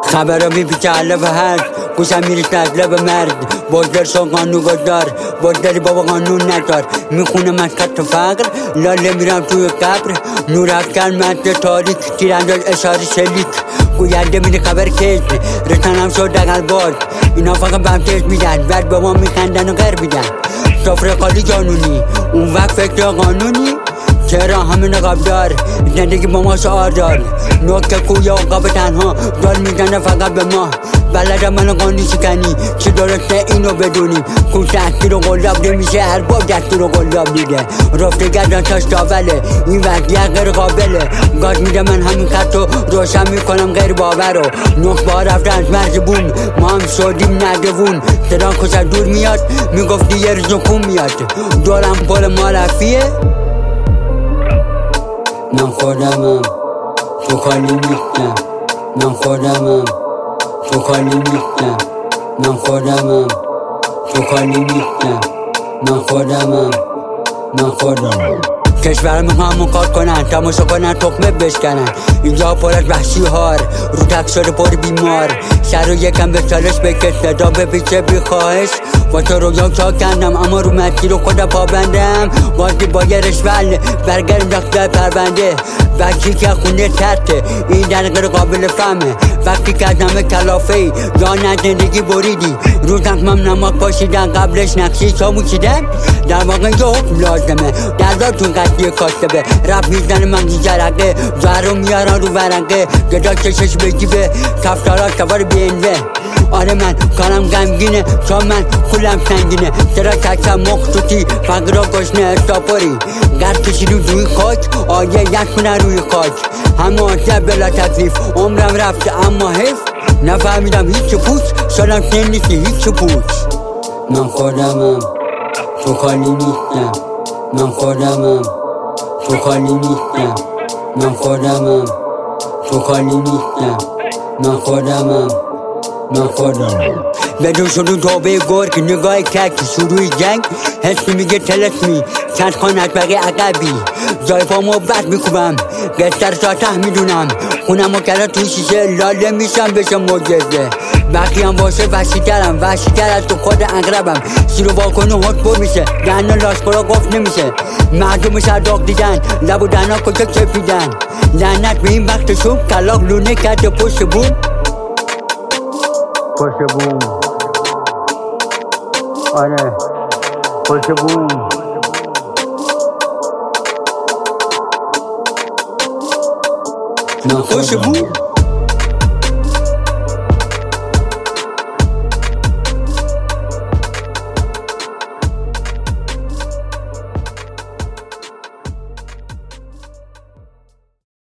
خبرها میپیچه علف هرد گوشم میریشت از لب مرد بزدر شو قانون گذار بزدری بابا قانون ندار میخونه من خط فقر لاله میرم توی قبر نور افکن مد تاریک تیرانداز اشاره شلیک گوینده میده خبر کش رسانم شد دقل باز اینا فقط بمتش میدن بعد به ما میخندن و غیر میدن سفره قالی جانونی اون وقت فکر قانونی چرا همه نقاب دار زندگی با ما شعار دار نوک کویا و قاب تنها دار میزنه فقط به ما بلدم من قانی شکنی چه درسته اینو بدونی کون دستی رو قلاب نمیشه هر باب دستی رو قلاب میده رفته گردن تاش داوله این وضعیت غیر قابله گاز میده من همین خط رو روشن میکنم غیر باور رو نخبه ها رفته از مرز بوم ما هم شدیم ندوون صدا کش از دور میاد میگفتی یه روز خون میاد دورم پل مالفیه من خودمم تو خالی نیستم من خودمم تو خالی نیستم من خودمم تو خالی نیستم من خودمم کشورم میخوام کار کنن تماشا کنن تخمه بشکنن اینجا پر از وحشی هار رو تک شده پر بیمار سر رو یکم به چالش بکش صدا بپیچه بی خواهش با تو رویا چا کندم اما رو مسیر رو خودم پابندم وقتی با یه رشول برگرم داخته پرونده وقتی که خونه ترته این درگیر قابل فهمه وقتی که از همه کلافه یا نه زندگی بریدی رو تقمم نماک پاشیدن قبلش نقشی چاموشیدن در واقع یه حکم لازمه درداتون قطعی کاسبه رب میزنه من جرقه زهرو میارن رو ورقه گدا کشش بگیبه کفتارا سوار بینوه آره من کارم غمگینه چون من خولم سنگینه چرا کچم مخصوصی فقرا گشنه استاپوری گرد کشیدو روی خاک آیه یکونه روی خاک همه آسیب بلا تکلیف عمرم رفته اما حیف نفهمیدم هیچ پوچ شدم سنیسی هیچ پوچ من خودمم تو خالی نیستم من خودمم تو خالی نیستم من خودمم تو خالی نیستم من خودمم بدون شروع توبه گرگ نگاه ککی شروع جنگ حسی میگه تلسمی چند خانه از بقیه عقبی جای پامو بد میکوبم گستر ساته میدونم خونم و کرده تو شیشه لاله میشم بشه معجزه بقیه هم باشه وحشیترم وحشیتر از تو خود اقربم شیرو واکنه هات پر میشه دهنه لاشخورا گفت نمیشه مردم شرداق دیدن لب و دهنا کجا چپیدن لعنت به این وقت شب کلاق لونه کرده پشت بوم پشت بوم آره پشت بوم پشت بوم